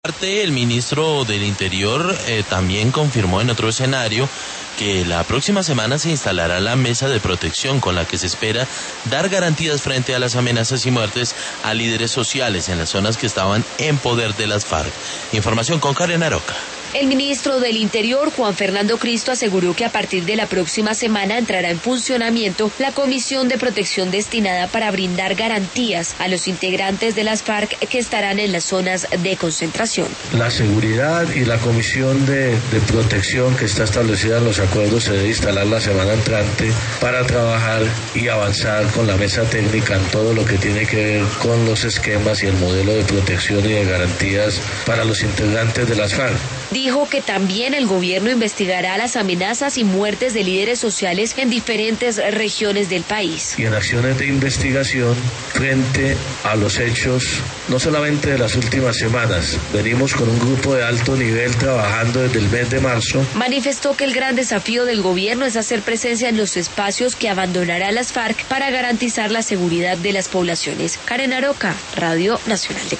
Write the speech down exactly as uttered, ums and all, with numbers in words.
El ministro del Interior eh, también confirmó en otro escenario que la próxima semana se instalará la mesa de protección con la que se espera dar garantías frente a las amenazas y muertes a líderes sociales en las zonas que estaban en poder de las FARC. Información con Karen Aroca. El ministro del Interior, Juan Fernando Cristo, aseguró que a partir de la próxima semana entrará en funcionamiento la Comisión de Protección destinada para brindar garantías a los integrantes de las FARC que estarán en las zonas de concentración. La seguridad y la Comisión de, de Protección que está establecida en los acuerdos se debe instalar la semana entrante para trabajar y avanzar con la mesa técnica en todo lo que tiene que ver con los esquemas y el modelo de protección y de garantías para los integrantes de las FARC. Dijo que también el gobierno investigará las amenazas y muertes de líderes sociales en diferentes regiones del país. Y en acciones de investigación frente a los hechos, no solamente de las últimas semanas, venimos con un grupo de alto nivel trabajando desde el mes de marzo. Manifestó que el gran desafío del gobierno es hacer presencia en los espacios que abandonará las FARC para garantizar la seguridad de las poblaciones. Karen Aroca, Radio Nacional de